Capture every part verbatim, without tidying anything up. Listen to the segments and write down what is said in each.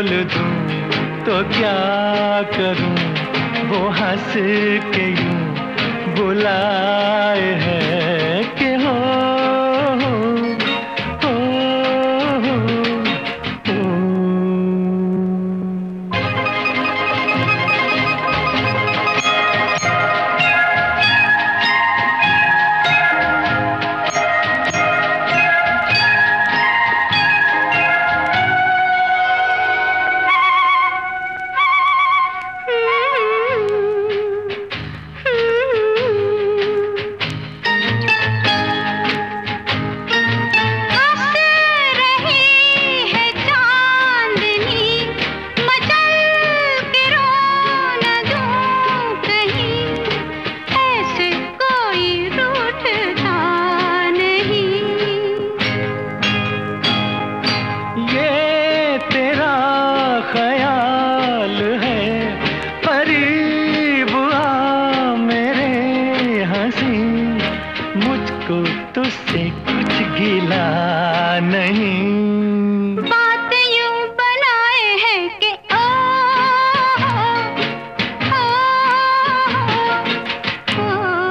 दूं तो क्या करूं, वो हंस के यूं बुलाए है कि हो हो हो हो हो। ख्याल है करीब आ मेरे हंसी, मुझको तुझसे कुछ गिला नहीं। बात यूं बनाए है कि ओ ओ ओ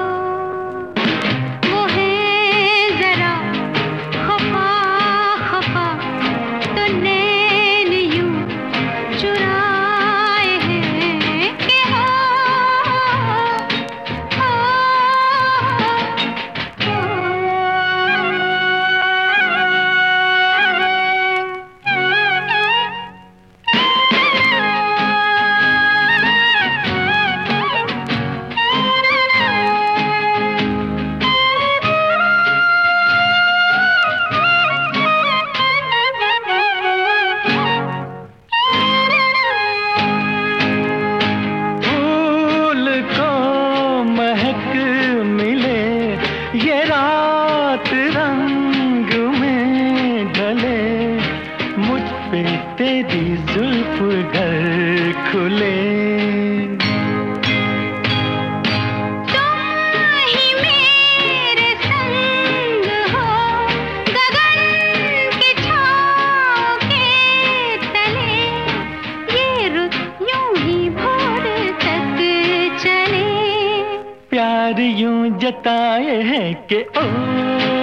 वो है जरा खफा खफा, तो नैन यूं चुराए हैं कि हो हो ये रात रंग में ढले, मुझ पे तेरी जुल्फ घर खुले। तुम ही मेरे संग हो, गगन की छाँव के तले, ये रुत यूं ही भोर तक चले। प्यार यूं जताए है कि ओ